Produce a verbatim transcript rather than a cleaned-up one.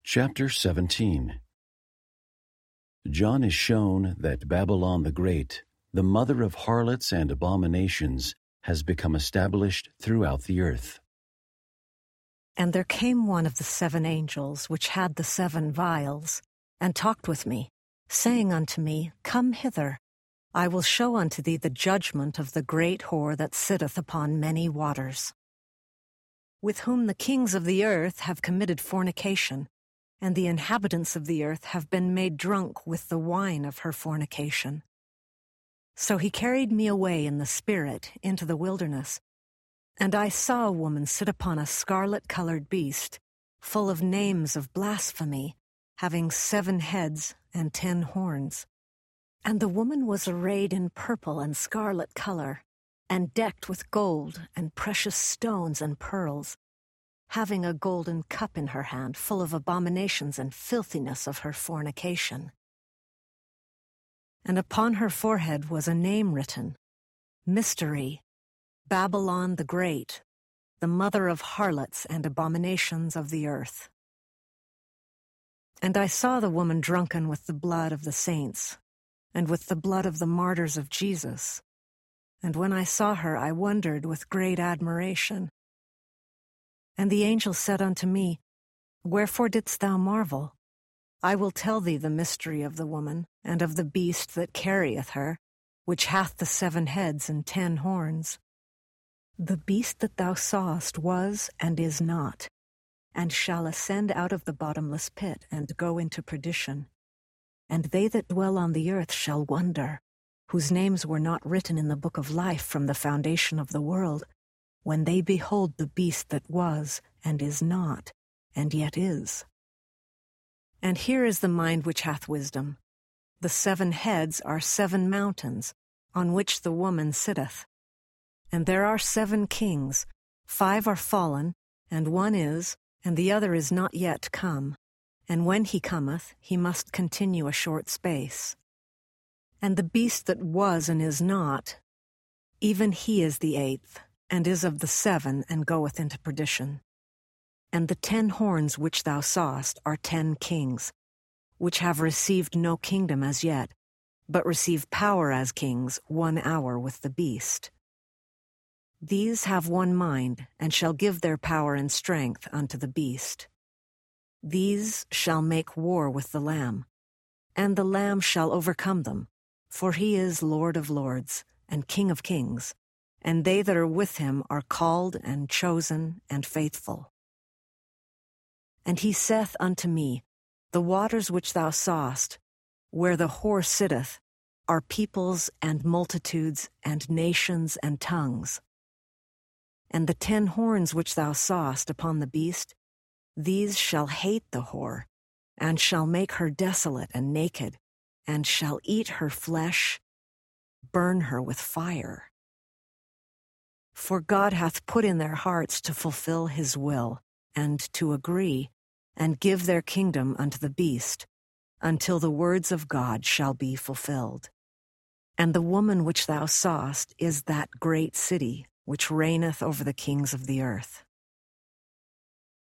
Chapter seventeen. John is shown that Babylon the Great, the mother of harlots and abominations, has become established throughout the earth. And there came one of the seven angels which had the seven vials, and talked with me, saying unto me, Come hither, I will show unto thee the judgment of the great whore that sitteth upon many waters, with whom the kings of the earth have committed fornication, and the inhabitants of the earth have been made drunk with the wine of her fornication. So he carried me away in the spirit into the wilderness, and I saw a woman sit upon a scarlet-colored beast, full of names of blasphemy, having seven heads and ten horns. And the woman was arrayed in purple and scarlet color, and decked with gold and precious stones and pearls, having a golden cup in her hand full of abominations and filthiness of her fornication. And upon her forehead was a name written, Mystery, Babylon the Great, the mother of harlots and abominations of the earth. And I saw the woman drunken with the blood of the saints, and with the blood of the martyrs of Jesus. And when I saw her, I wondered with great admiration. And the angel said unto me, Wherefore didst thou marvel? I will tell thee the mystery of the woman, and of the beast that carrieth her, which hath the seven heads and ten horns. The beast that thou sawest was and is not, and shall ascend out of the bottomless pit, and go into perdition. And they that dwell on the earth shall wonder, whose names were not written in the book of life from the foundation of the world, when they behold the beast that was, and is not, and yet is. And here is the mind which hath wisdom. The seven heads are seven mountains, on which the woman sitteth. And there are seven kings, five are fallen, and one is, and the other is not yet come. And when he cometh, he must continue a short space. And the beast that was and is not, even he is the eighth, and is of the seven, and goeth into perdition. And the ten horns which thou sawest are ten kings, which have received no kingdom as yet, but receive power as kings one hour with the beast. These have one mind, and shall give their power and strength unto the beast. These shall make war with the Lamb, and the Lamb shall overcome them, for he is Lord of lords, and King of kings, and they that are with him are called and chosen and faithful. And he saith unto me, The waters which thou sawest, where the whore sitteth, are peoples and multitudes and nations and tongues. And the ten horns which thou sawest upon the beast, these shall hate the whore, and shall make her desolate and naked, and shall eat her flesh, burn her with fire. For God hath put in their hearts to fulfill his will, and to agree, and give their kingdom unto the beast, until the words of God shall be fulfilled. And the woman which thou sawest is that great city, which reigneth over the kings of the earth.